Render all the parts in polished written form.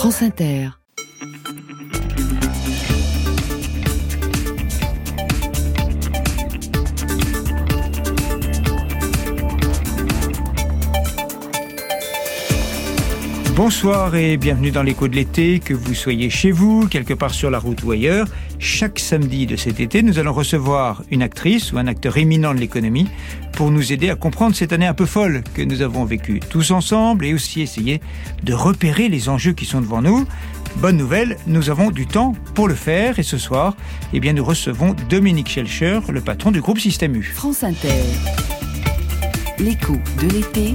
France Inter. Bonsoir et bienvenue dans l'écho de l'été, que vous soyez chez vous, quelque part sur la route ou ailleurs. Chaque samedi de cet été, nous allons recevoir une actrice ou un acteur éminent de l'économie pour nous aider à comprendre cette année un peu folle que nous avons vécue tous ensemble et aussi essayer de repérer les enjeux qui sont devant nous. Bonne nouvelle, nous avons du temps pour le faire et ce soir, nous recevons Dominique Schelcher, le patron du groupe Système U. France Inter. L'écho de l'été,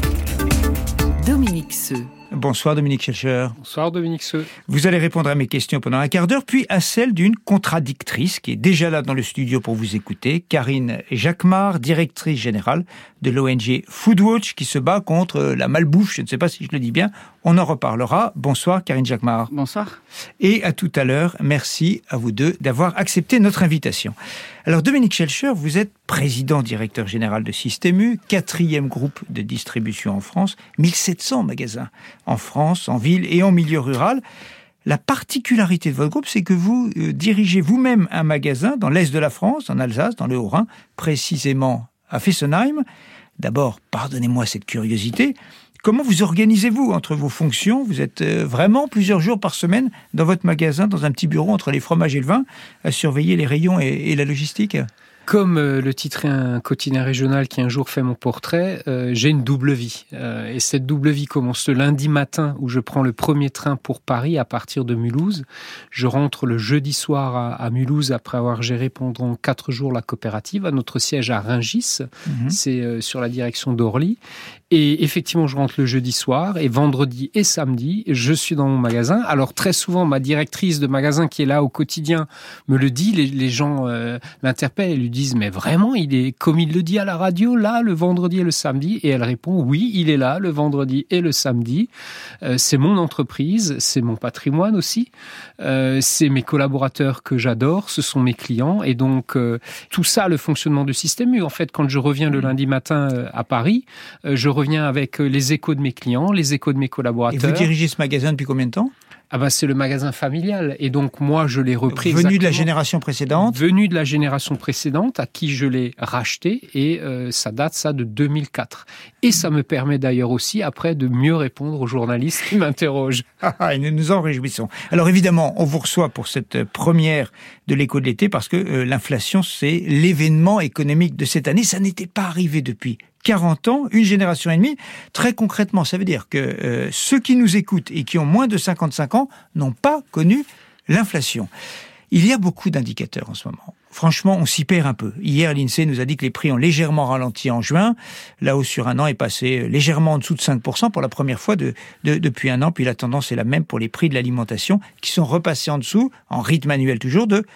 Dominique Seux. Bonsoir Dominique Schelcher. Bonsoir Dominique Seux. Vous allez répondre à mes questions pendant un quart d'heure, puis à celle d'une contradictrice qui est déjà là dans le studio pour vous écouter, Karine Jacquemart, directrice générale de l'ONG Foodwatch, qui se bat contre la malbouffe, je ne sais pas si je le dis bien, on en reparlera. Bonsoir Karine Jacquemart. Bonsoir. Et à tout à l'heure, merci à vous deux d'avoir accepté notre invitation. Alors Dominique Schelcher, vous êtes président-directeur général de Système U, 4e groupe de distribution en France, 1700 magasins en France, en ville et en milieu rural. La particularité de votre groupe, c'est que vous dirigez vous-même un magasin dans l'est de la France, en Alsace, dans le Haut-Rhin, précisément à Fessenheim. D'abord, pardonnez-moi cette curiosité, comment vous organisez-vous entre vos fonctions ? Vous êtes vraiment plusieurs jours par semaine dans votre magasin, dans un petit bureau entre les fromages et le vin, à surveiller les rayons et la logistique ? Comme le titrait un quotidien régional qui un jour fait mon portrait, j'ai une double vie. Et cette double vie commence le lundi matin où je prends le premier train pour Paris à partir de Mulhouse. Je rentre le jeudi soir à Mulhouse après avoir géré pendant 4 jours la coopérative à notre siège à Rungis. C'est sur la direction d'Orly. Et effectivement, je rentre le jeudi soir et vendredi et samedi, je suis dans mon magasin. Alors très souvent, ma directrice de magasin qui est là au quotidien me le dit. Les gens l'interpellent et lui disent « Mais vraiment, il est comme il le dit à la radio, là, le vendredi et le samedi ?» Et elle répond « Oui, il est là, le vendredi et le samedi. C'est mon entreprise, c'est mon patrimoine aussi. C'est mes collaborateurs que j'adore, ce sont mes clients. Et donc, tout ça, le fonctionnement du Système U. En fait, quand je reviens le lundi matin à Paris, je reviens avec les échos de mes clients, les échos de mes collaborateurs. Et vous dirigez ce magasin depuis combien de temps ? C'est le magasin familial. Et donc, moi, je l'ai repris Venu de la génération précédente ? Venu de la génération précédente, à qui je l'ai racheté. Et ça date, de 2004. Et ça me permet d'ailleurs aussi, après, de mieux répondre aux journalistes qui m'interrogent. Et nous nous en réjouissons. Alors évidemment, on vous reçoit pour cette première de l'écho de l'été parce que l'inflation, c'est l'événement économique de cette année. Ça n'était pas arrivé depuis 40 ans, une génération et demie. Très concrètement, ça veut dire que ceux qui nous écoutent et qui ont moins de 55 ans n'ont pas connu l'inflation. Il y a beaucoup d'indicateurs en ce moment. Franchement, on s'y perd un peu. Hier, l'INSEE nous a dit que les prix ont légèrement ralenti en juin. La hausse sur un an est passée légèrement en dessous de 5% pour la première fois depuis un an. Puis la tendance est la même pour les prix de l'alimentation qui sont repassés en dessous, en rythme annuel toujours, de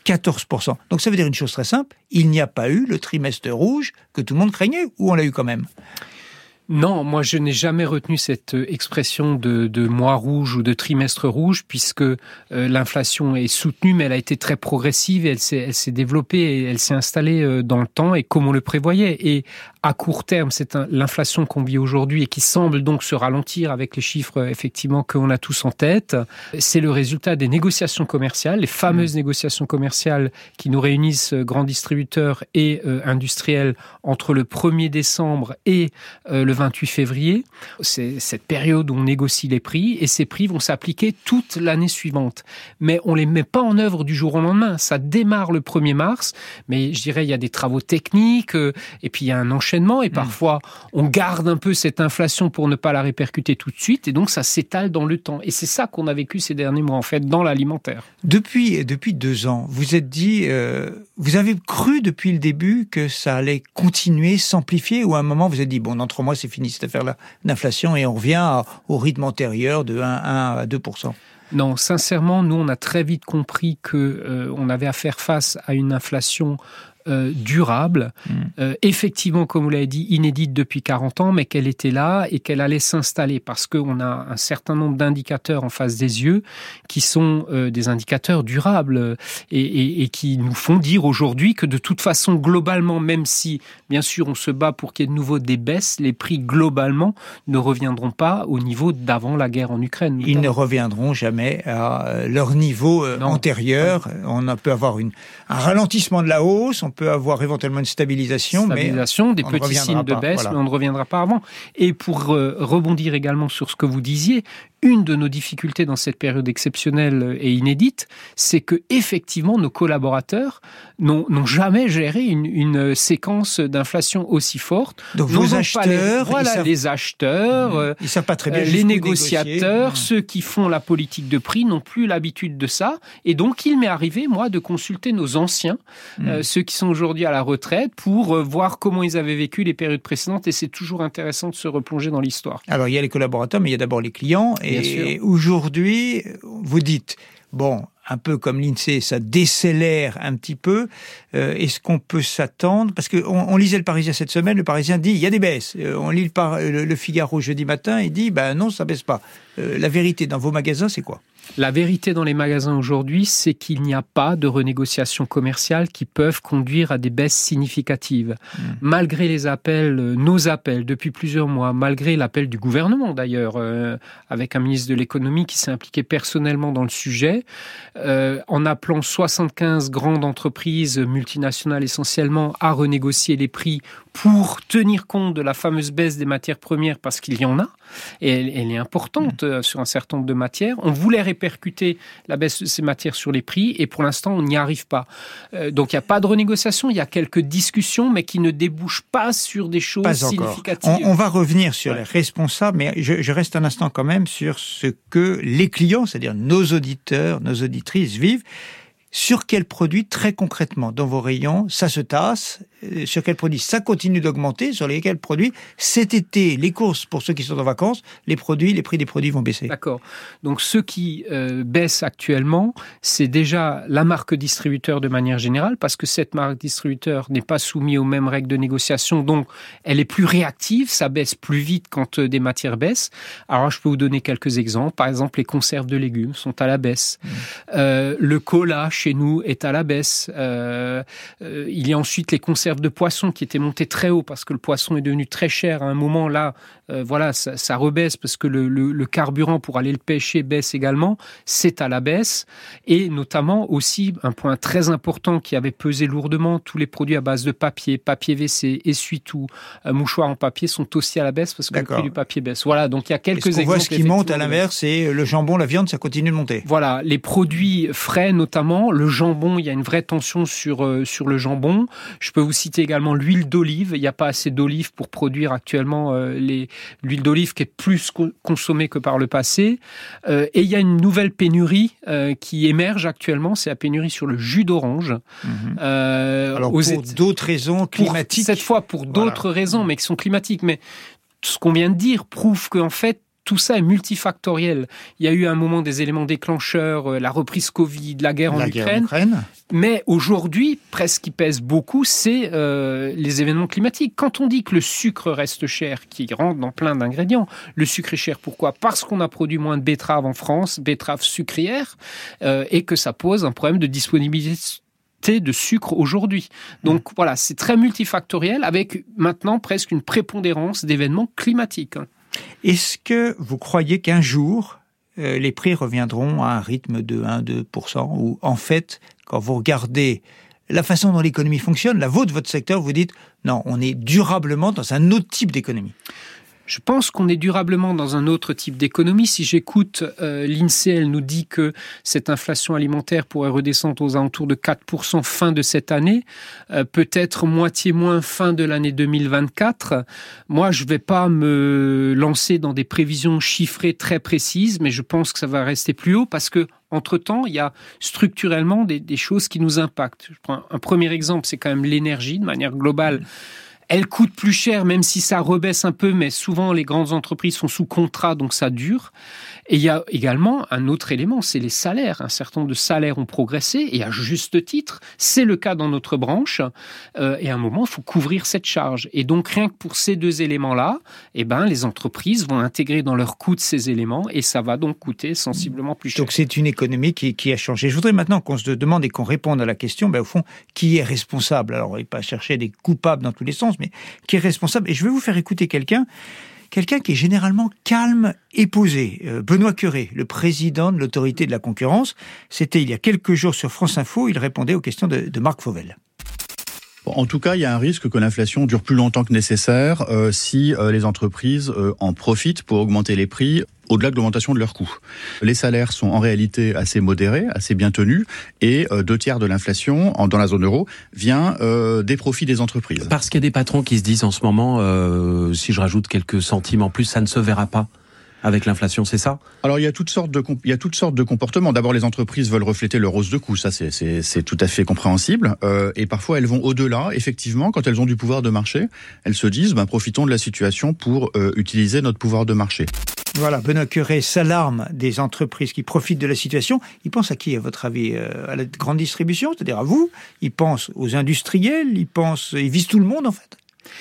14%. Donc ça veut dire une chose très simple, il n'y a pas eu le trimestre rouge que tout le monde craignait, ou on l'a eu quand même ? Non, moi je n'ai jamais retenu cette expression de mois rouge ou de trimestre rouge puisque l'inflation est soutenue mais elle a été très progressive et elle s'est développée et elle s'est installée dans le temps et comme on le prévoyait. Et à court terme, c'est l'inflation qu'on vit aujourd'hui et qui semble donc se ralentir avec les chiffres effectivement qu'on a tous en tête. C'est le résultat des négociations commerciales, les fameuses négociations commerciales qui nous réunissent grands distributeurs et industriels entre le 1er décembre et le 28 février. C'est cette période où on négocie les prix et ces prix vont s'appliquer toute l'année suivante. Mais on ne les met pas en œuvre du jour au lendemain. Ça démarre le 1er mars, mais je dirais il y a des travaux techniques et puis il y a un enchaînement et parfois on garde un peu cette inflation pour ne pas la répercuter tout de suite et donc ça s'étale dans le temps. Et c'est ça qu'on a vécu ces derniers mois en fait dans l'alimentaire. Depuis 2 ans, vous êtes dit, vous avez cru depuis le début que ça allait continuer, s'amplifier ou à un moment vous avez dit, bon dans 3 mois c'est fini cette affaire-là d'inflation et on revient au rythme antérieur de 1 à 2%. Non, sincèrement, nous on a très vite compris que on avait à faire face à une inflation durable, effectivement, comme vous l'avez dit, inédite depuis 40 ans, mais qu'elle était là et qu'elle allait s'installer parce qu'on a un certain nombre d'indicateurs en face des yeux qui sont des indicateurs durables et qui nous font dire aujourd'hui que de toute façon, globalement, même si, bien sûr, on se bat pour qu'il y ait de nouveau des baisses, les prix, globalement, ne reviendront pas au niveau d'avant la guerre en Ukraine. Ils ne reviendront jamais à leur niveau antérieur. On peut avoir un ralentissement de la hausse, on peut avoir éventuellement une stabilisation, des petits signes de baisse, voilà. Mais on ne reviendra pas avant. Et pour rebondir également sur ce que vous disiez, une de nos difficultés dans cette période exceptionnelle et inédite, c'est que effectivement nos collaborateurs n'ont jamais géré une séquence d'inflation aussi forte. Donc vos acheteurs, les acheteurs, ils savent pas très bien les négociateurs, ceux qui font la politique de prix n'ont plus l'habitude de ça. Et donc il m'est arrivé moi de consulter nos anciens, ceux qui sont aujourd'hui à la retraite, pour voir comment ils avaient vécu les périodes précédentes. Et c'est toujours intéressant de se replonger dans l'histoire. Alors il y a les collaborateurs, mais il y a d'abord les clients. Et aujourd'hui, vous dites, bon, un peu comme l'INSEE, ça décélère un petit peu. Est-ce qu'on peut s'attendre ? Parce qu'on lisait le Parisien cette semaine, le Parisien dit, il y a des baisses. On lit le Figaro jeudi matin, il dit, non, ça baisse pas. La vérité dans vos magasins, c'est quoi ? La vérité dans les magasins aujourd'hui, c'est qu'il n'y a pas de renégociations commerciales qui peuvent conduire à des baisses significatives. Malgré les appels, nos appels depuis plusieurs mois, malgré l'appel du gouvernement d'ailleurs, avec un ministre de l'économie qui s'est impliqué personnellement dans le sujet, en appelant 75 grandes entreprises multinationales essentiellement à renégocier les prix pour tenir compte de la fameuse baisse des matières premières, parce qu'il y en a, et elle est importante sur un certain nombre de matières. On voulait répercuter la baisse de ces matières sur les prix, et pour l'instant, on n'y arrive pas. Donc, il n'y a pas de renégociation, il y a quelques discussions, mais qui ne débouchent pas sur des choses significatives. On va revenir sur les responsables, mais je reste un instant quand même sur ce que les clients, c'est-à-dire nos auditeurs, nos auditrices vivent. Sur quels produits, très concrètement, dans vos rayons, ça se tasse ? Sur quels produits ça continue d'augmenter ? Sur lesquels produits, cet été, les courses, pour ceux qui sont en vacances, les prix des produits vont baisser. D'accord. Donc, ceux qui baissent actuellement, c'est déjà la marque distributeur de manière générale, parce que cette marque distributeur n'est pas soumise aux mêmes règles de négociation, donc elle est plus réactive, ça baisse plus vite quand des matières baissent. Alors, je peux vous donner quelques exemples. Par exemple, les conserves de légumes sont à la baisse. Le cola, chez nous, est à la baisse. Il y a ensuite les conserves de poisson qui étaient montées très haut parce que le poisson est devenu très cher. À un moment, là, ça rebaisse parce que le carburant pour aller le pêcher baisse également. C'est à la baisse. Et notamment aussi, un point très important qui avait pesé lourdement, tous les produits à base de papier WC, essuie-tout, mouchoirs en papier sont aussi à la baisse parce que le prix du papier baisse. Voilà, donc il y a quelques exemples. On voit ce qui monte à l'inverse, c'est le jambon, la viande, ça continue de monter. Voilà, les produits frais notamment, le jambon, il y a une vraie tension sur le jambon. Je peux vous citer également l'huile d'olive. Il n'y a pas assez d'olive pour produire actuellement l'huile d'olive qui est plus consommée que par le passé. Et il y a une nouvelle pénurie qui émerge actuellement, c'est la pénurie sur le jus d'orange. Alors pour d'autres raisons climatiques. Cette fois pour d'autres raisons, mais qui sont climatiques. Mais ce qu'on vient de dire prouve qu'en fait, tout ça est multifactoriel. Il y a eu à un moment des éléments déclencheurs, la reprise Covid, la guerre en Ukraine. Mais aujourd'hui, presque qui pèse beaucoup, c'est les événements climatiques. Quand on dit que le sucre reste cher, qui rentre dans plein d'ingrédients, le sucre est cher, pourquoi ? Parce qu'on a produit moins de betteraves en France, betteraves sucrières, et que ça pose un problème de disponibilité de sucre aujourd'hui. Donc voilà, c'est très multifactoriel, avec maintenant presque une prépondérance d'événements climatiques. Est-ce que vous croyez qu'un jour, les prix reviendront à un rythme de 1-2%, ou en fait, quand vous regardez la façon dont l'économie fonctionne, la vôtre, votre secteur, vous dites non, on est durablement dans un autre type d'économie? Je pense qu'on est durablement dans un autre type d'économie. Si j'écoute l'INSEE, elle nous dit que cette inflation alimentaire pourrait redescendre aux alentours de 4% fin de cette année, peut-être moitié moins fin de l'année 2024. Moi, je ne vais pas me lancer dans des prévisions chiffrées très précises, mais je pense que ça va rester plus haut parce que entre-temps, il y a structurellement des choses qui nous impactent. Je prends un premier exemple, c'est quand même l'énergie de manière globale. Elle coûte plus cher, même si ça rebaisse un peu, mais souvent les grandes entreprises sont sous contrat, donc ça dure. Et il y a également un autre élément, c'est les salaires. Un certain nombre de salaires ont progressé, et à juste titre, c'est le cas dans notre branche. Et à un moment, il faut couvrir cette charge. Et donc, rien que pour ces deux éléments-là, les entreprises vont intégrer dans leur coût ces éléments, et ça va donc coûter sensiblement plus cher. Donc c'est une économie qui a changé. Je voudrais maintenant qu'on se demande et qu'on réponde à la question, au fond, qui est responsable ? Alors, on ne va pas chercher des coupables dans tous les sens, mais qui est responsable ? Et je vais vous faire écouter quelqu'un qui est généralement calme et posé. Benoît Cœuré, le président de l'autorité de la concurrence, c'était il y a quelques jours sur France Info, il répondait aux questions de Marc Fauvel. En tout cas, il y a un risque que l'inflation dure plus longtemps que nécessaire si les entreprises en profitent pour augmenter les prix au-delà de l'augmentation de leurs coûts. Les salaires sont en réalité assez modérés, assez bien tenus, et 2/3 de l'inflation dans la zone euro vient des profits des entreprises. Parce qu'il y a des patrons qui se disent en ce moment, si je rajoute quelques centimes en plus, ça ne se verra pas avec l'inflation, c'est ça ? Alors il y a toutes sortes de comportements. D'abord, les entreprises veulent refléter leur hausse de coûts, ça c'est tout à fait compréhensible. Et parfois elles vont au-delà. Effectivement, quand elles ont du pouvoir de marché, elles se disent profitons de la situation pour utiliser notre pouvoir de marché. Voilà, Benoît Cœuré s'alarme des entreprises qui profitent de la situation. Il pense à qui, à votre avis ? À la grande distribution, c'est-à-dire à vous ? Il pense aux industriels ? Il vise tout le monde en fait ?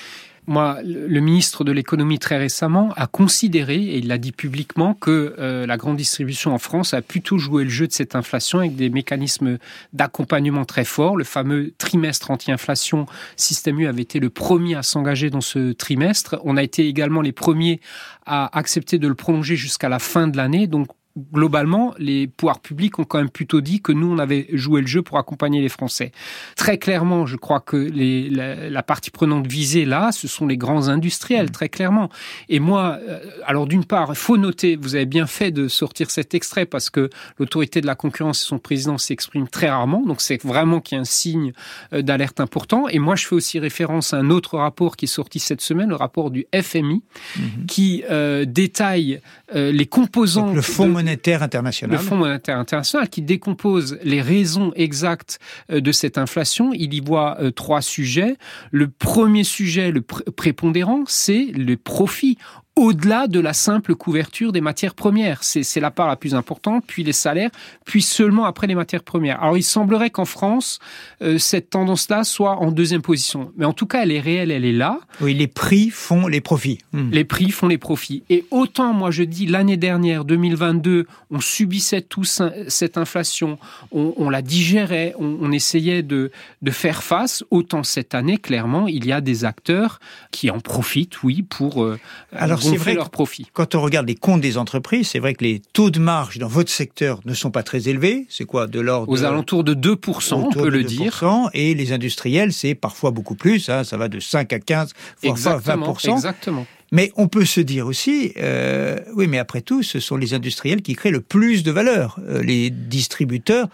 Moi, le ministre de l'économie très récemment a considéré, et il l'a dit publiquement, que la grande distribution en France a plutôt joué le jeu de cette inflation avec des mécanismes d'accompagnement très forts. Le fameux trimestre anti-inflation, Système U avait été le premier à s'engager dans ce trimestre. On a été également les premiers à accepter de le prolonger jusqu'à la fin de l'année. Donc, globalement, les pouvoirs publics ont quand même plutôt dit que nous, on avait joué le jeu pour accompagner les Français. Très clairement, je crois que la partie prenante visée là, ce sont les grands industriels, très clairement. Et moi, alors d'une part, il faut noter, vous avez bien fait de sortir cet extrait parce que l'autorité de la concurrence et son président s'expriment très rarement, donc c'est vraiment qu'il y a un signe d'alerte important. Et moi, je fais aussi référence à un autre rapport qui est sorti cette semaine, le rapport du FMI, qui détaille les composants... Donc, le Fonds monétaire international. Le Fonds monétaire international qui décompose les raisons exactes de cette inflation. Il y voit 3 sujets. Le premier sujet, le prépondérant, c'est le profit. Au-delà de la simple couverture des matières premières. C'est la part la plus importante, puis les salaires, puis seulement après les matières premières. Alors, il semblerait qu'en France, cette tendance-là soit en deuxième position. Mais en tout cas, elle est réelle, elle est là. Oui, les prix font les profits. Les prix font les profits. Et autant, moi, je dis, l'année dernière, 2022, on subissait tous cette inflation, on la digérait, on essayait de faire face, autant cette année, clairement, il y a des acteurs qui en profitent, oui, pour... Alors, c'est vrai leur profit. Quand on regarde les comptes des entreprises, c'est vrai que les taux de marge dans votre secteur ne sont pas très élevés. C'est quoi, de l'ordre aux alentours de 2%, on peut le dire. Et les industriels, c'est parfois beaucoup plus. Ça va de 5 à 15, voire 20%. Exactement. Mais on peut se dire aussi, oui, mais après tout, ce sont les industriels qui créent le plus de valeur. Les distributeurs...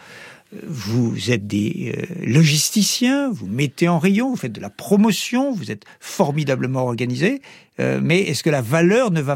Vous êtes des logisticiens, vous mettez en rayon, vous faites de la promotion, vous êtes formidablement organisés, mais est-ce que la valeur n'est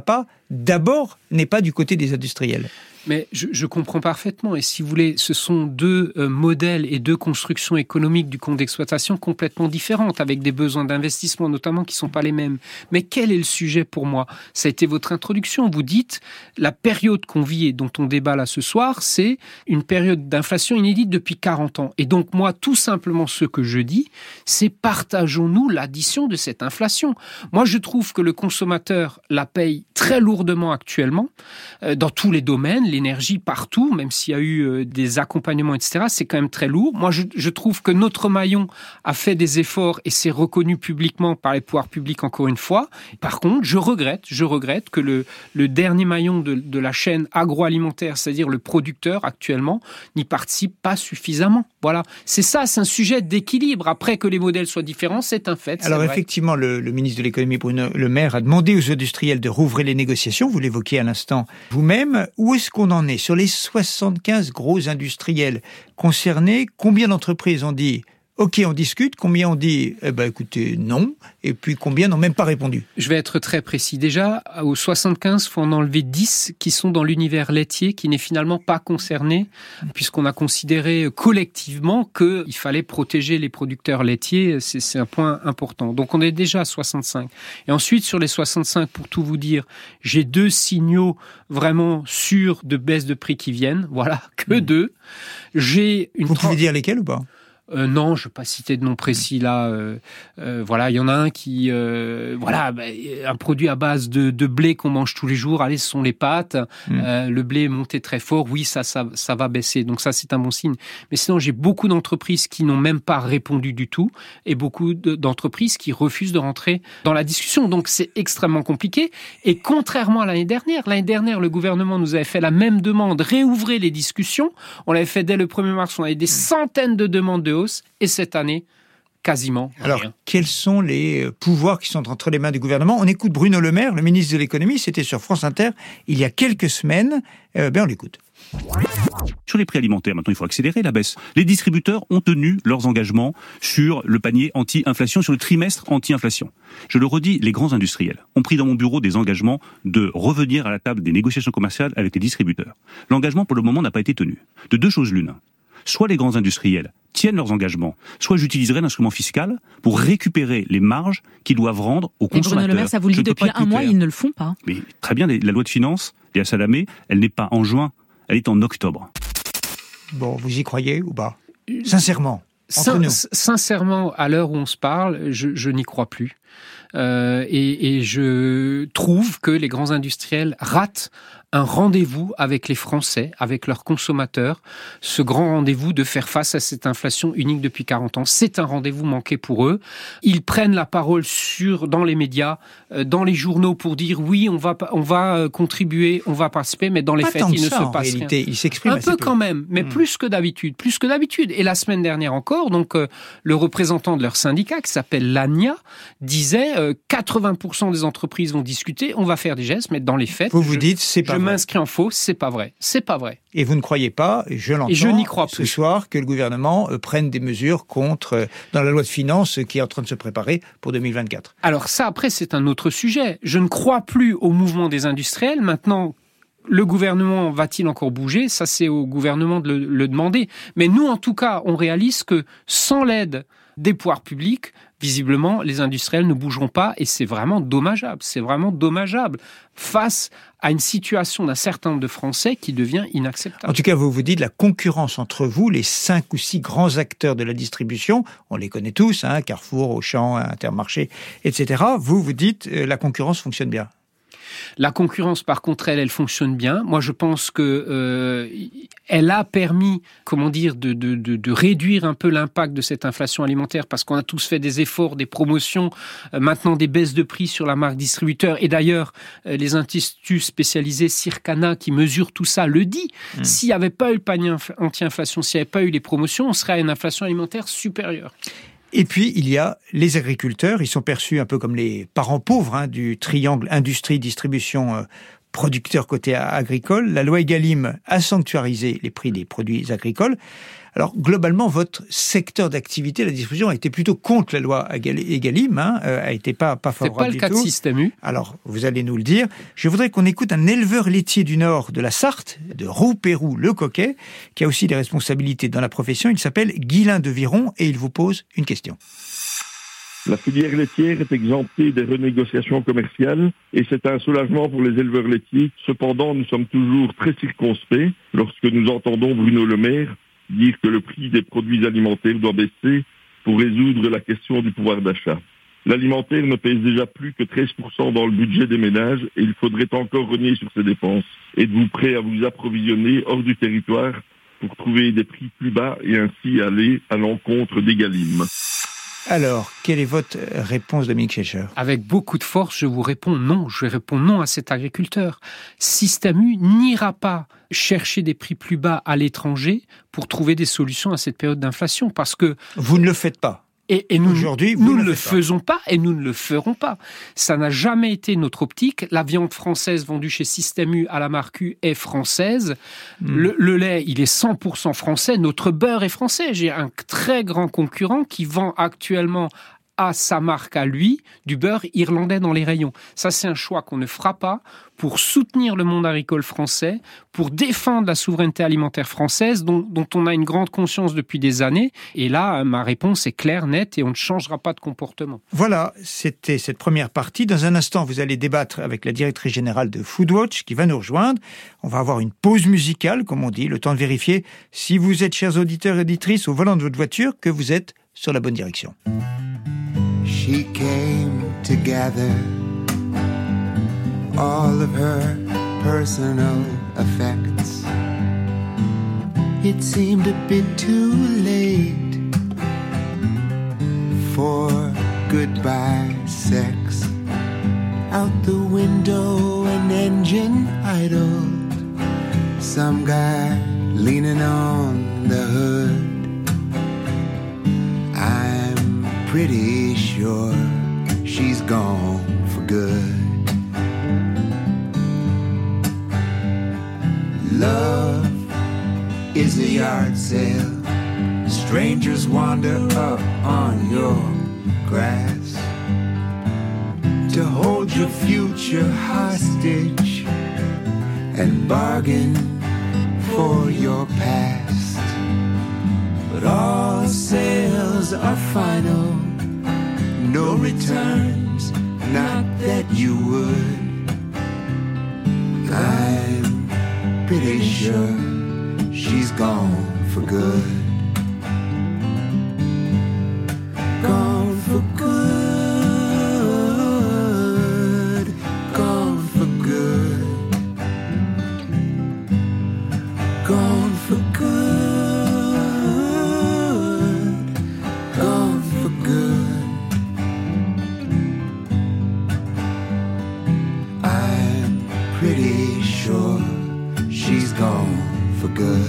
pas du côté des industriels ? Mais je comprends parfaitement. Et si vous voulez, ce sont deux modèles et deux constructions économiques du compte d'exploitation complètement différentes, avec des besoins d'investissement notamment qui ne sont pas les mêmes. Mais quel est le sujet pour moi ? Ça a été votre introduction. Vous dites, la période qu'on vit et dont on débat là ce soir, c'est une période d'inflation inédite depuis 40 ans. Et donc moi, tout simplement, ce que je dis, c'est partageons-nous l'addition de cette inflation. Moi, je trouve que le consommateur la paye très lourdement actuellement, dans tous les domaines, l'énergie partout, même s'il y a eu des accompagnements, etc., c'est quand même très lourd. Moi, je trouve que notre maillon a fait des efforts et c'est reconnu publiquement par les pouvoirs publics encore une fois. Par contre, je regrette que le dernier maillon de la chaîne agroalimentaire, c'est-à-dire le producteur actuellement, n'y participe pas suffisamment. Voilà. C'est ça, c'est un sujet d'équilibre. Après que les modèles soient différents, c'est un fait. Alors effectivement, le ministre de l'économie, Bruno Le Maire, a demandé aux industriels de rouvrir les négociations. Vous l'évoquiez à l'instant vous-même. Où est-ce qu'on en est ? Sur les 75 gros industriels concernés, combien d'entreprises ont dit OK, on discute. Combien ont dit écoutez, non. Et puis combien n'ont même pas répondu? Je vais être très précis. Déjà, aux 75, il faut en enlever 10 qui sont dans l'univers laitier, qui n'est finalement pas concerné, puisqu'on a considéré collectivement qu'il fallait protéger les producteurs laitiers. C'est un point important. Donc on est déjà à 65. Et ensuite, sur les 65, pour tout vous dire, j'ai 2 signaux vraiment sûrs de baisse de prix qui viennent. Voilà, que 2. Vous pouvez dire lesquels ou pas? Non, je ne vais pas citer de nom précis là. Voilà, il y en a un qui, un produit à base de blé qu'on mange tous les jours. Allez, ce sont les pâtes. Le blé est monté très fort. Oui, ça va baisser. Donc ça, c'est un bon signe. Mais sinon, j'ai beaucoup d'entreprises qui n'ont même pas répondu du tout et beaucoup d'entreprises qui refusent de rentrer dans la discussion. Donc c'est extrêmement compliqué. Et contrairement à l'année dernière, le gouvernement nous avait fait la même demande, réouvrir les discussions. On l'avait fait dès le 1er mars. On avait des centaines de demandes de hausse, et cette année, quasiment rien. Alors, quels sont les pouvoirs qui sont entre les mains du gouvernement? On écoute Bruno Le Maire, le ministre de l'économie, c'était sur France Inter il y a quelques semaines. On l'écoute. Sur les prix alimentaires, maintenant il faut accélérer la baisse. Les distributeurs ont tenu leurs engagements sur le panier anti-inflation, sur le trimestre anti-inflation. Je le redis, les grands industriels ont pris dans mon bureau des engagements de revenir à la table des négociations commerciales avec les distributeurs. L'engagement pour le moment n'a pas été tenu. De 2 choses l'une. Soit les grands industriels tiennent leurs engagements, soit j'utiliserai l'instrument fiscal pour récupérer les marges qu'ils doivent rendre aux consommateurs. Bruno Le Maire, ça vous le dit depuis un mois, ils ne le font pas. Mais très bien, la loi de finances, Léa Salamé, elle n'est pas en juin, elle est en octobre. Bon, vous y croyez ou pas? Sincèrement, entre nous. Sincèrement, à l'heure où on se parle, je n'y crois plus. Et je trouve que les grands industriels ratent un rendez-vous avec les Français, avec leurs consommateurs, ce grand rendez-vous de faire face à cette inflation unique depuis 40 ans. C'est un rendez-vous manqué pour eux. Ils prennent la parole dans les médias, dans les journaux pour dire oui, on va contribuer, on va participer, mais dans les faits, il ne se passe rien. Ils s'expriment un peu quand même, mais plus que d'habitude. Et la semaine dernière encore, donc le représentant de leur syndicat, qui s'appelle l'ANIA, disait 80% des entreprises vont discuter, on va faire des gestes, mais dans les faits, vous dites c'est pas vrai. Je m'inscris en faux, c'est pas vrai. Et vous ne croyez pas, je l'entends, je n'y crois plus. Ce soir, que le gouvernement prenne des mesures dans la loi de finances qui est en train de se préparer pour 2024. Alors ça, après, c'est un autre sujet. Je ne crois plus au mouvement des industriels. Maintenant, le gouvernement va-t-il encore bouger? Ça, c'est au gouvernement de le demander. Mais nous, en tout cas, on réalise que sans l'aide des pouvoirs publics, visiblement, les industriels ne bougeront pas et c'est vraiment dommageable. C'est vraiment dommageable face à une situation d'un certain nombre de Français qui devient inacceptable. En tout cas, vous dites la concurrence entre vous, les 5 ou 6 grands acteurs de la distribution, on les connaît tous, Carrefour, Auchan, Intermarché, etc. Vous dites la concurrence fonctionne bien. La concurrence, par contre, elle fonctionne bien. Moi, je pense que elle a permis, de réduire un peu l'impact de cette inflation alimentaire, parce qu'on a tous fait des efforts, des promotions, maintenant des baisses de prix sur la marque distributeur. Et d'ailleurs, les instituts spécialisés Circana qui mesurent tout ça le dit. S'il n'y avait pas eu le panier anti-inflation, s'il n'y avait pas eu les promotions, on serait à une inflation alimentaire supérieure. Et puis, il y a les agriculteurs. Ils sont perçus un peu comme les parents pauvres du triangle industrie, distribution, producteur côté agricole. La loi Egalim a sanctuarisé les prix des produits agricoles. Alors, globalement, votre secteur d'activité, la distribution, a été plutôt contre la loi Egalim, a été pas favorable du tout. C'est pas le cas de Système U. Alors, vous allez nous le dire. Je voudrais qu'on écoute un éleveur laitier du Nord de la Sarthe, de Roux-Pérou-le-Coquet, qui a aussi des responsabilités dans la profession. Il s'appelle Guylain de Viron et il vous pose une question. La filière laitière est exemptée des renégociations commerciales et c'est un soulagement pour les éleveurs laitiers. Cependant, nous sommes toujours très circonspects lorsque nous entendons Bruno Le Maire dire que le prix des produits alimentaires doit baisser pour résoudre la question du pouvoir d'achat. L'alimentaire ne pèse déjà plus que 13% dans le budget des ménages et il faudrait encore rogner sur ces dépenses. Êtes-vous prêt à vous approvisionner hors du territoire pour trouver des prix plus bas et ainsi aller à l'encontre d'Egalim ? Alors, quelle est votre réponse, Dominique Schächer ? Avec beaucoup de force, je vous réponds non. Je réponds non à cet agriculteur. Système U n'ira pas chercher des prix plus bas à l'étranger pour trouver des solutions à cette période d'inflation, parce que... Vous ne le faites pas ? Et nous, aujourd'hui, nous ne le faisons pas et nous ne le ferons pas. Ça n'a jamais été notre optique. La viande française vendue chez Système U à la marque U est française. Le lait, il est 100% français. Notre beurre est français. J'ai un très grand concurrent qui vend actuellement à sa marque à lui du beurre irlandais dans les rayons. Ça, c'est un choix qu'on ne fera pas pour soutenir le monde agricole français, pour défendre la souveraineté alimentaire française dont on a une grande conscience depuis des années. Et là, ma réponse est claire, nette et on ne changera pas de comportement. Voilà, c'était cette première partie. Dans un instant, vous allez débattre avec la directrice générale de Foodwatch qui va nous rejoindre. On va avoir une pause musicale, comme on dit, le temps de vérifier si vous êtes, chers auditeurs et auditrices, au volant de votre voiture, que vous êtes sur la bonne direction. She came to gather all of her personal effects. It seemed a bit too late for goodbye sex. Out the window an engine idled, some guy leaning on the hood. I'm pretty sure she's gone for good. Love is a yard sale. Strangers wander up on your grass to hold your future hostage and bargain for your past. But all sales are final, no returns, not that you would. I'm pretty sure she's gone for good. Gone for good, gone for good, gone for good, gone for good. I'm pretty sure she's gone for good.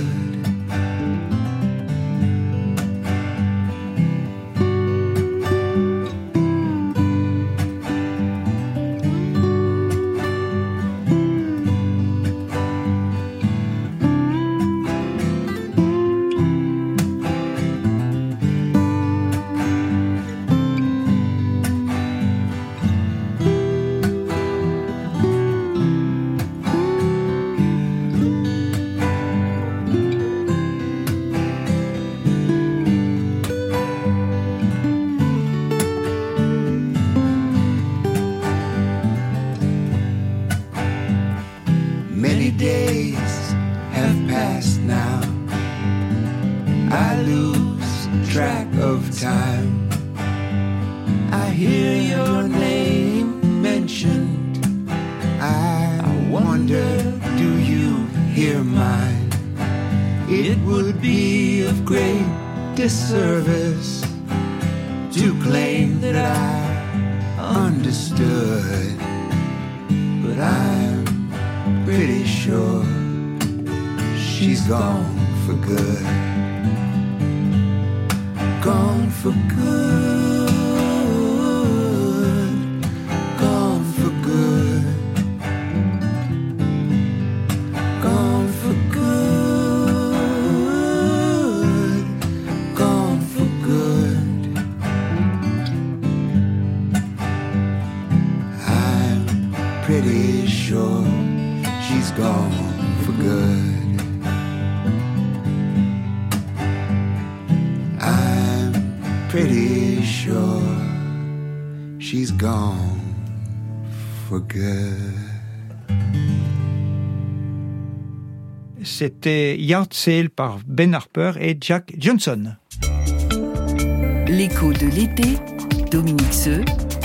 Many days have passed now. I lose track of time. I hear your name mentioned. I wonder, do you hear mine? It would be of great disservice to claim that I understood. But I'm pretty sure she's gone for good. Gone for good, gone for good, gone for good, gone for good. I'm pretty sure she's gone for good. I'm pretty sure she's gone for good. C'était Yard Sale par Ben Harper et Jack Johnson. L'écho de l'été, Dominique Seux,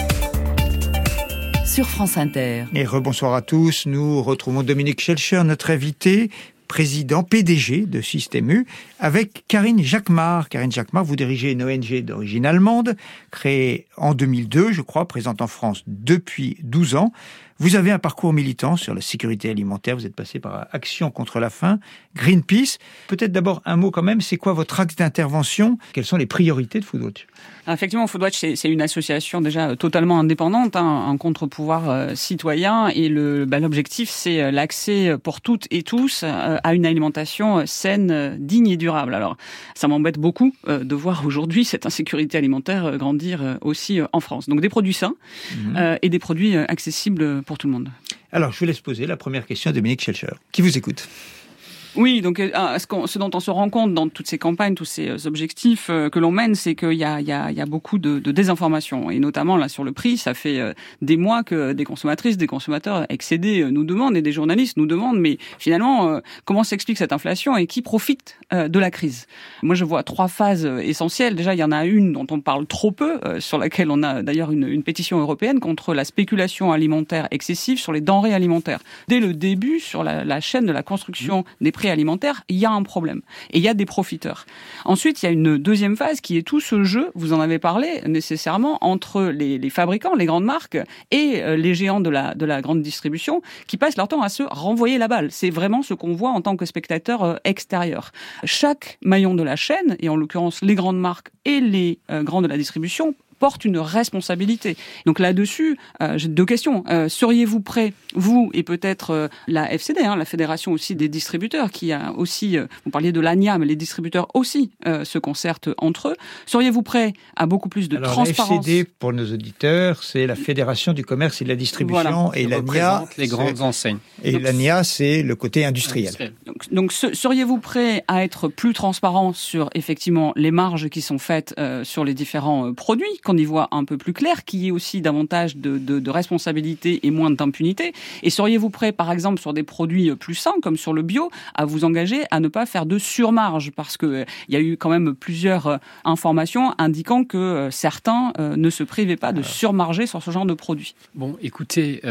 sur France Inter. Et rebonsoir à tous, nous retrouvons Dominique Schelcher, notre invité, président PDG de Système U, avec Karine Jacquemart. Karine Jacquemart, vous dirigez une ONG d'origine allemande, créée en 2002, je crois, présente en France depuis 12 ans. Vous avez un parcours militant sur la sécurité alimentaire, vous êtes passé par Action contre la faim, Greenpeace. Peut-être d'abord un mot quand même, c'est quoi votre axe d'intervention? Quelles sont les priorités de Foodwatch? Effectivement, Foodwatch, c'est une association déjà totalement indépendante, un contre-pouvoir citoyen, et l'objectif, c'est l'accès pour toutes et tous à une alimentation saine, digne et durable. Alors, ça m'embête beaucoup de voir aujourd'hui cette insécurité alimentaire grandir aussi en France. Donc des produits sains et des produits accessibles pour tout le monde. Alors, je vous laisse poser la première question à Dominique Schelcher, qui vous écoute. Oui, donc ce dont on se rend compte dans toutes ces campagnes, tous ces objectifs que l'on mène, c'est qu'il y a beaucoup de désinformation, et notamment là sur le prix. Ça fait des mois que des consommatrices, des consommateurs excédés nous demandent, et des journalistes nous demandent, mais finalement comment s'explique cette inflation et qui profite de la crise? Moi, je vois 3 phases essentielles. Déjà, il y en a une dont on parle trop peu, sur laquelle on a d'ailleurs une pétition européenne contre la spéculation alimentaire excessive sur les denrées alimentaires. Dès le début, sur la chaîne de la construction des prix alimentaires, il y a un problème. Et il y a des profiteurs. Ensuite, il y a une deuxième phase qui est tout ce jeu, vous en avez parlé nécessairement, entre les fabricants, les grandes marques et les géants de la grande distribution qui passent leur temps à se renvoyer la balle. C'est vraiment ce qu'on voit en tant que spectateur extérieur. Chaque maillon de la chaîne, et en l'occurrence les grandes marques et les grands de la distribution, porte une responsabilité. Donc là-dessus, j'ai 2 questions. Seriez-vous prêts, vous et peut-être la FCD, la Fédération aussi des distributeurs, qui a aussi, vous parliez de l'ANIA, mais les distributeurs aussi se concertent entre eux. Seriez-vous prêts à beaucoup plus de transparence? La FCD, pour nos auditeurs, c'est la Fédération du commerce et de la distribution, voilà, et l'ANIA, les grandes enseignes. Et l'ANIA, c'est le côté industriel. Donc seriez-vous prêts à être plus transparent sur effectivement les marges qui sont faites sur les différents produits, qu'on y voit un peu plus clair, qu'il y ait aussi davantage de responsabilité et moins d'impunité? Et seriez-vous prêt, par exemple, sur des produits plus sains, comme sur le bio, à vous engager à ne pas faire de surmarge? Parce que il y a eu quand même plusieurs informations indiquant que certains ne se privaient pas de surmarger sur ce genre de produits. Bon, écoutez,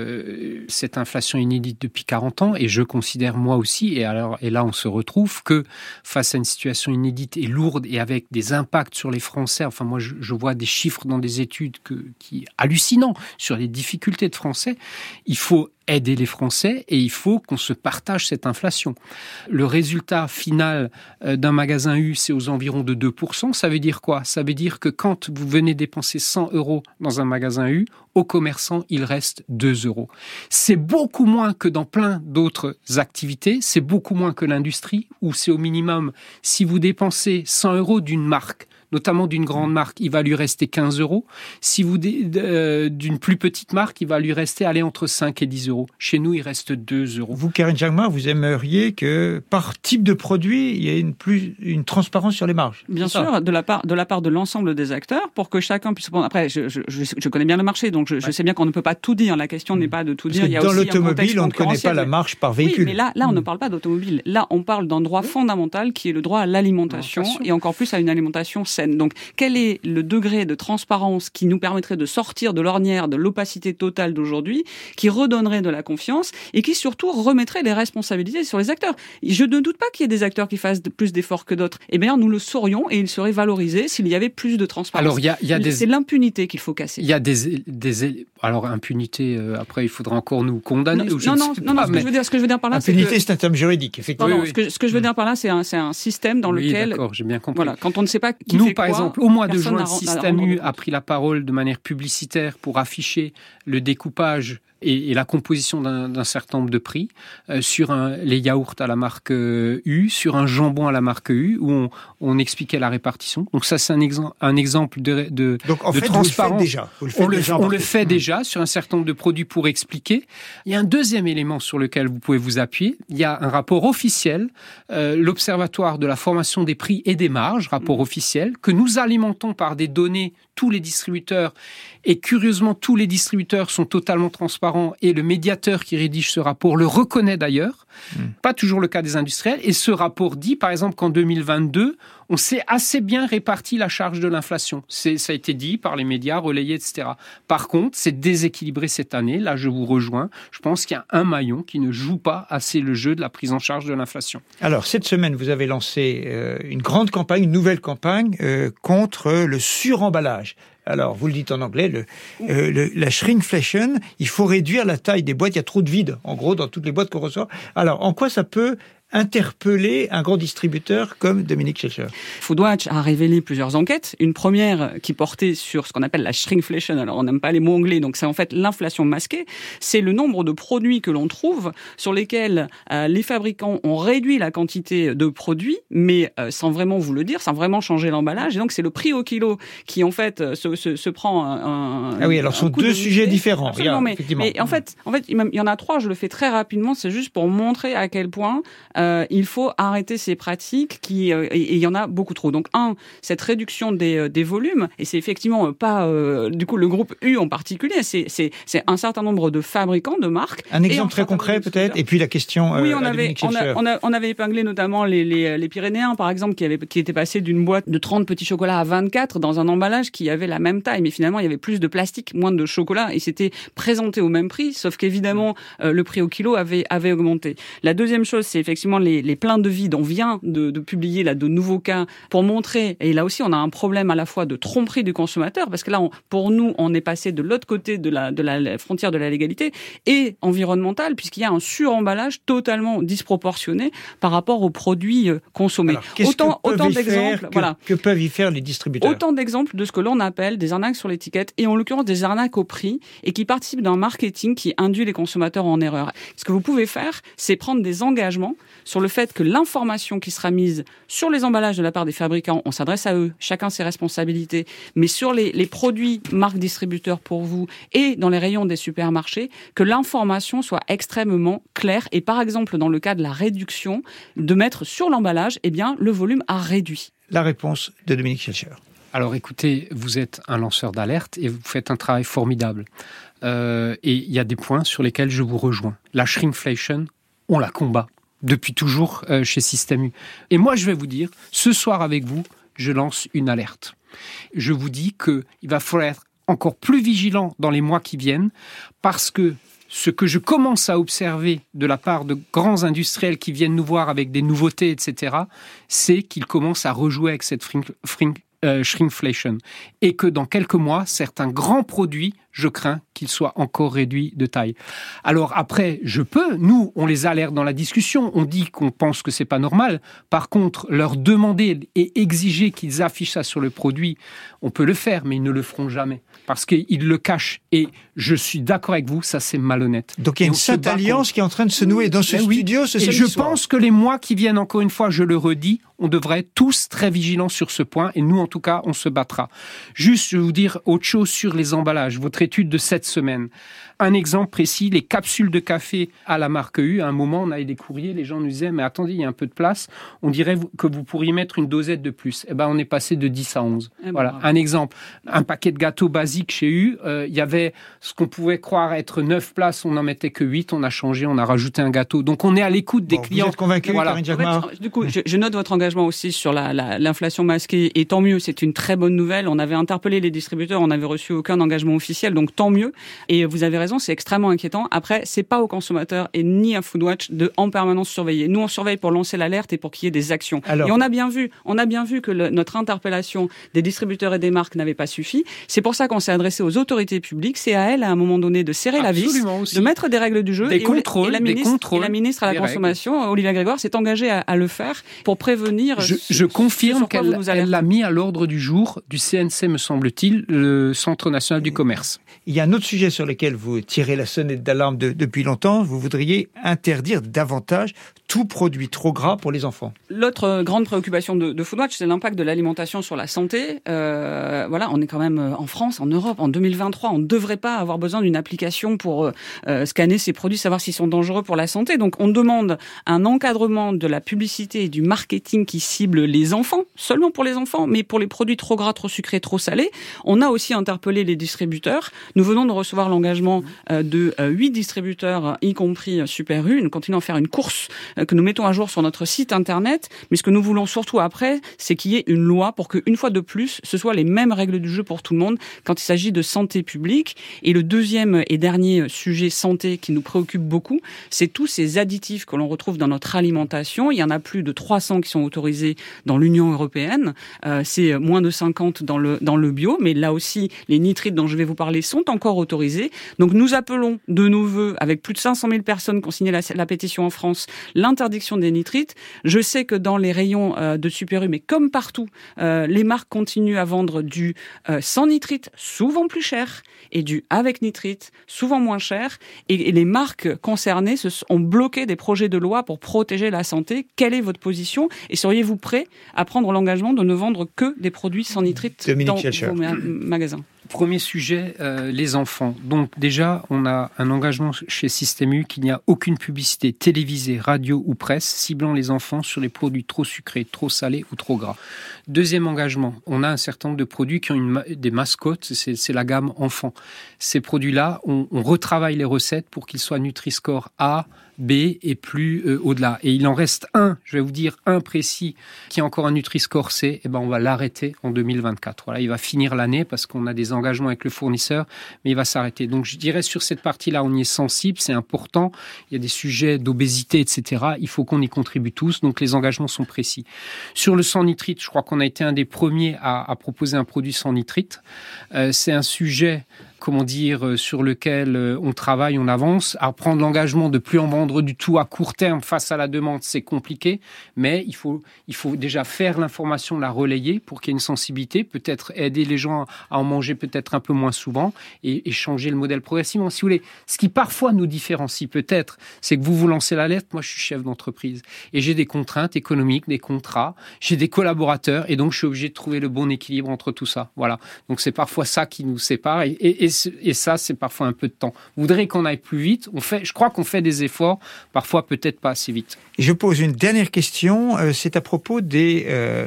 cette inflation inédite depuis 40 ans, et je considère moi aussi, et là on se retrouve, que face à une situation inédite et lourde et avec des impacts sur les Français, enfin moi je vois des chiffres dans des études qui hallucinants sur les difficultés de Français, il faut aider les Français et il faut qu'on se partage cette inflation. Le résultat final d'un magasin U, c'est aux environs de 2%. Ça veut dire quoi? Ça veut dire que quand vous venez dépenser 100 € dans un magasin U, au commerçant, il reste 2 €. C'est beaucoup moins que dans plein d'autres activités. C'est beaucoup moins que l'industrie, où c'est au minimum, si vous dépensez 100 € d'une marque, notamment d'une grande marque, il va lui rester 15 €. Si vous d'une plus petite marque, il va lui rester entre 5 et 10 €. Chez nous, il reste 2 €. Vous, Karine Jacquemart, vous aimeriez que par type de produit, il y ait une transparence sur les marges? Bien sûr, de la part de l'ensemble des acteurs, pour que chacun puisse répondre. Après, je connais bien le marché, donc je sais bien qu'on ne peut pas tout dire. La question n'est pas de tout dire. Il y a dans aussi l'automobile, on ne connaît pas la marge par véhicule. Oui, mais là, on ne parle pas d'automobile. Là, on parle d'un droit fondamental qui est le droit à l'alimentation, et encore plus à une alimentation saine. Donc, quel est le degré de transparence qui nous permettrait de sortir de l'ornière, de l'opacité totale d'aujourd'hui, qui redonnerait de la confiance et qui surtout remettrait les responsabilités sur les acteurs? Je ne doute pas qu'il y ait des acteurs qui fassent plus d'efforts que d'autres. Eh bien, nous le saurions et ils seraient valorisés s'il y avait plus de transparence. Alors, c'est l'impunité qu'il faut casser. Il y a alors, impunité, après, il faudra encore nous condamner. Non, ce que je veux dire par là, impunité, c'est un terme juridique, effectivement. Non, ce que je veux dire par là, c'est un système dans lequel... D'accord, j'ai bien compris. Voilà, quand on ne sait pas qui nous, fait par quoi, exemple, au mois de juin, le Système U a pris la parole de manière publicitaire pour afficher le découpage et la composition d'un certain nombre de prix sur les yaourts à la marque U, sur un jambon à la marque U, où on expliquait la répartition. Donc ça, c'est un exemple de transparence. On le fait déjà sur un certain nombre de produits pour expliquer. Il y a un deuxième élément sur lequel vous pouvez vous appuyer. Il y a un rapport officiel, l'Observatoire de la formation des prix et des marges, rapport officiel, que nous alimentons par des données, tous les distributeurs. Et curieusement, tous les distributeurs sont totalement transparents et le médiateur qui rédige ce rapport le reconnaît d'ailleurs. Pas toujours le cas des industriels. Et ce rapport dit, par exemple, qu'en 2022, on s'est assez bien réparti la charge de l'inflation. Ça a été dit par les médias, relayé, etc. Par contre, c'est déséquilibré cette année. Là, je vous rejoins. Je pense qu'il y a un maillon qui ne joue pas assez le jeu de la prise en charge de l'inflation. Alors, cette semaine, vous avez lancé une grande campagne, une nouvelle campagne contre le suremballage. Alors, vous le dites en anglais, la shrinkflation, il faut réduire la taille des boîtes, il y a trop de vide, en gros, dans toutes les boîtes qu'on reçoit. Alors, en quoi ça peut interpeller un grand distributeur comme Dominique Schelcher? Foodwatch a révélé plusieurs enquêtes. Une première qui portait sur ce qu'on appelle la shrinkflation. Alors, on n'aime pas les mots anglais, donc c'est en fait l'inflation masquée. C'est le nombre de produits que l'on trouve sur lesquels les fabricants ont réduit la quantité de produits, mais sans vraiment vous le dire, sans vraiment changer l'emballage. Et donc, c'est le prix au kilo qui, en fait, se prend un Ah oui, alors ce sont deux sujets différents. Absolument, mais en fait, il y en a trois, je le fais très rapidement, c'est juste pour montrer à quel point il faut arrêter ces pratiques et il y en a beaucoup trop. Donc cette réduction des volumes, et c'est effectivement pas du coup le groupe U en particulier, c'est un certain nombre de fabricants, de marques. Un exemple très concret peut-être, et puis la question oui, on avait épinglé notamment les Pyrénéens par exemple qui étaient passés d'une boîte de 30 petits chocolats à 24 dans un emballage qui avait la même taille, mais finalement il y avait plus de plastique, moins de chocolat, et c'était présenté au même prix, sauf qu'évidemment le prix au kilo avait augmenté. La deuxième chose, c'est effectivement les pleins de vide. On vient de publier là de nouveaux cas pour montrer, et là aussi on a un problème à la fois de tromperie du consommateur, parce que là pour nous on est passé de l'autre côté de la frontière de la légalité, et environnementale, puisqu'il y a un suremballage totalement disproportionné par rapport aux produits consommés. Alors, autant d'exemples, que peuvent y faire les distributeurs? Autant d'exemples de ce que l'on appelle des arnaques sur l'étiquette, et en l'occurrence des arnaques au prix, et qui participent d'un marketing qui induit les consommateurs en erreur. Ce que vous pouvez faire, c'est prendre des engagements sur le fait que l'information qui sera mise sur les emballages de la part des fabricants, on s'adresse à eux, chacun ses responsabilités, mais sur les produits marques distributeurs pour vous et dans les rayons des supermarchés, que l'information soit extrêmement claire, et par exemple dans le cas de la réduction, de mettre sur l'emballage, le volume a réduit. La réponse de Dominique Schelcher. Alors écoutez, vous êtes un lanceur d'alerte et vous faites un travail formidable. Et il y a des points sur lesquels je vous rejoins. La shrinkflation, on la combat depuis toujours chez Système U. Et moi, je vais vous dire, ce soir avec vous, je lance une alerte. Je vous dis qu'il va falloir être encore plus vigilant dans les mois qui viennent, parce que ce que je commence à observer de la part de grands industriels qui viennent nous voir avec des nouveautés, etc., c'est qu'ils commencent à rejouer avec cette shrinkflation. Et que dans quelques mois, certains grands produits, je crains qu'ils soient encore réduits de taille. Alors après, nous, on les alerte dans la discussion, on dit qu'on pense que c'est pas normal. Par contre, leur demander et exiger qu'ils affichent ça sur le produit, on peut le faire, mais ils ne le feront jamais. Parce qu'ils le cachent. Et je suis d'accord avec vous, ça c'est malhonnête. Donc il y a une sainte alliance qui est en train de se nouer dans ce studio ce samedi soir. Et je pense que les mois qui viennent, encore une fois, je le redis, on devrait être tous très vigilants sur ce point. Et nous, en tout cas, on se battra. Juste, je vais vous dire autre chose sur les emballages. Votre étude de cette semaine. Un exemple précis, les capsules de café à la marque U. À un moment, on avait des courriers, les gens nous disaient, mais attendez, il y a un peu de place. On dirait que vous pourriez mettre une dosette de plus. On est passé de 10 à 11. Voilà, un exemple. Un paquet de gâteaux basiques chez U, il y avait ce qu'on pouvait croire être 9 places, on n'en mettait que 8, on a changé, on a rajouté un gâteau. Donc on est à l'écoute des clients. Vous êtes convaincu, Karine Jacquemart? Du coup, je note votre engagement aussi sur l'inflation masquée, et tant mieux, c'est une très bonne nouvelle. On avait interpellé les distributeurs, on n'avait reçu aucun engagement officiel, donc tant mieux. Et vous avez raison, c'est extrêmement inquiétant. Après, c'est pas aux consommateurs et ni à Foodwatch de en permanence surveiller. Nous, on surveille pour lancer l'alerte et pour qu'il y ait des actions. Et on a bien vu que notre interpellation des distributeurs et des marques n'avait pas suffi. C'est pour ça qu'on s'est adressé aux autorités publiques. C'est à elles, à un moment donné, de serrer la vis, de mettre des règles du jeu. Des contrôles. La ministre à la Consommation, Olivia Grégoire, s'est engagée à le faire pour prévenir. Je confirme qu'elle l'a mis à l'ordre du jour du CNC, me semble-t-il, le Centre national du commerce. Il y a un autre sujet sur lequel vous tirez la sonnette d'alarme depuis longtemps. Vous voudriez interdire davantage tout produit trop gras pour les enfants. L'autre grande préoccupation de Foodwatch, c'est l'impact de l'alimentation sur la santé. On est quand même en France, en Europe, en 2023. On ne devrait pas avoir besoin d'une application pour scanner ces produits, savoir s'ils sont dangereux pour la santé. Donc on demande un encadrement de la publicité et du marketing qui cible les enfants, seulement pour les enfants, mais pour les produits trop gras, trop sucrés, trop salés. On a aussi interpellé les distributeurs. Nous venons de recevoir l'engagement de 8 distributeurs, y compris Super U. Nous continuons à faire une course que nous mettons à jour sur notre site internet. Mais ce que nous voulons surtout après, c'est qu'il y ait une loi pour qu'une fois de plus, ce soit les mêmes règles du jeu pour tout le monde quand il s'agit de santé publique. Et le deuxième et dernier sujet santé qui nous préoccupe beaucoup, c'est tous ces additifs que l'on retrouve dans notre alimentation. Il y en a plus de 300 qui sont autorisés dans l'Union européenne. C'est moins de 50 dans le bio, mais là aussi, les nitrites dont je vais vous parler sont encore autorisés. Donc nous appelons de nos vœux, avec plus de 500 000 personnes qui ont signé la pétition en France, l'interdiction des nitrites. Je sais que dans les rayons de Super U, mais comme partout, les marques continuent à vendre du sans nitrite, souvent plus cher, et du avec nitrite, souvent moins cher. Et les marques concernées ont bloqué des projets de loi pour protéger la santé. Quelle est votre position? Et seriez-vous prêt à prendre l'engagement de ne vendre que des produits sans nitrite dans vos magasins? Premier sujet, les enfants. Donc déjà, on a un engagement chez Système U qu'il n'y a aucune publicité télévisée, radio ou presse ciblant les enfants sur les produits trop sucrés, trop salés ou trop gras. Deuxième engagement, on a un certain nombre de produits qui ont des mascottes, c'est la gamme enfant. Ces produits-là, on retravaille les recettes pour qu'ils soient Nutri-Score A, B et plus au-delà. Et il en reste un, je vais vous dire un précis, qui est encore un Nutri-Score C, et ben on va l'arrêter en 2024. Voilà, il va finir l'année parce qu'on a des engagements avec le fournisseur, mais il va s'arrêter. Donc je dirais sur cette partie-là, on y est sensible, c'est important. Il y a des sujets d'obésité, etc. Il faut qu'on y contribue tous, donc les engagements sont précis. Sur le sans nitrite, je crois qu'on a été un des premiers à proposer un produit sans nitrite. C'est un sujet sur lequel on travaille, on avance. À prendre l'engagement de plus en vendre du tout à court terme face à la demande, c'est compliqué, mais il faut déjà faire l'information, la relayer pour qu'il y ait une sensibilité, peut-être aider les gens à en manger peut-être un peu moins souvent et changer le modèle progressivement. Si vous voulez, ce qui parfois nous différencie peut-être, c'est que vous lancez l'alerte, moi je suis chef d'entreprise et j'ai des contraintes économiques, des contrats, j'ai des collaborateurs et donc je suis obligé de trouver le bon équilibre entre tout ça. Voilà. Donc c'est parfois ça qui nous sépare et ça, c'est parfois un peu de temps. Vous voudrez qu'on aille plus vite. Je crois qu'on fait des efforts, parfois peut-être pas assez vite. Je pose une dernière question. C'est à propos du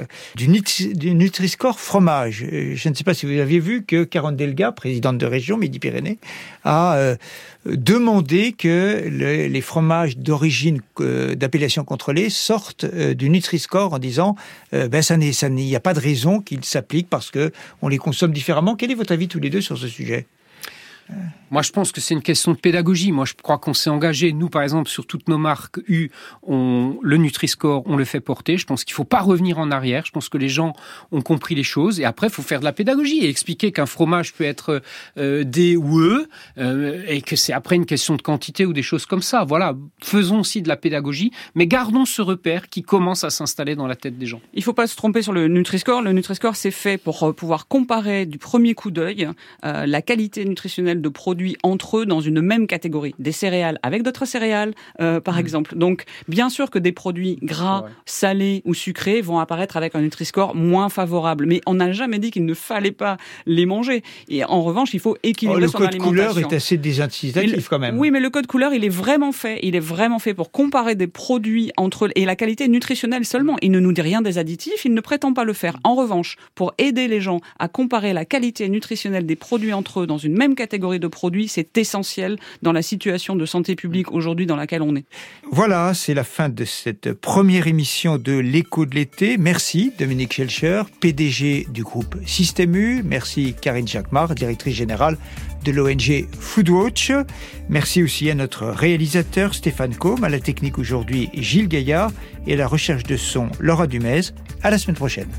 Nutri-Score fromage. Je ne sais pas si vous aviez vu que Caronne Delga, présidente de région Midi-Pyrénées, a demandé que les fromages d'origine d'appellation contrôlée sortent du Nutri-Score en disant il n'y a pas de raison qu'ils s'appliquent parce que on les consomme différemment. Quel est votre avis tous les deux sur ce sujet ? Moi, je pense que c'est une question de pédagogie. Moi, je crois qu'on s'est engagé. Nous, par exemple, sur toutes nos marques U, le Nutri-Score, on le fait porter. Je pense qu'il ne faut pas revenir en arrière. Je pense que les gens ont compris les choses. Et après, il faut faire de la pédagogie et expliquer qu'un fromage peut être D ou E et que c'est après une question de quantité ou des choses comme ça. Voilà, faisons aussi de la pédagogie, mais gardons ce repère qui commence à s'installer dans la tête des gens. Il ne faut pas se tromper sur le Nutri-Score. Le Nutri-Score, c'est fait pour pouvoir comparer du premier coup d'œil la qualité nutritionnelle de produits entre eux dans une même catégorie. Des céréales avec d'autres céréales, par exemple. Donc, bien sûr que des produits gras, salés ou sucrés vont apparaître avec un Nutri-Score moins favorable. Mais on n'a jamais dit qu'il ne fallait pas les manger. Et en revanche, il faut équilibrer son alimentation. Le code couleur est assez désincitatif quand même. Oui, mais le code couleur, il est vraiment fait pour comparer des produits entre eux et la qualité nutritionnelle seulement. Il ne nous dit rien des additifs, il ne prétend pas le faire. En revanche, pour aider les gens à comparer la qualité nutritionnelle des produits entre eux dans une même catégorie de produits, c'est essentiel dans la situation de santé publique aujourd'hui dans laquelle on est. Voilà, c'est la fin de cette première émission de l'Écho de l'été. Merci Dominique Schelcher, PDG du groupe Système U. Merci Karine Jacquemart, directrice générale de l'ONG Foodwatch. Merci aussi à notre réalisateur Stéphane Combe, à la technique aujourd'hui Gilles Gaillard et à la recherche de son Laura Dumez. À la semaine prochaine.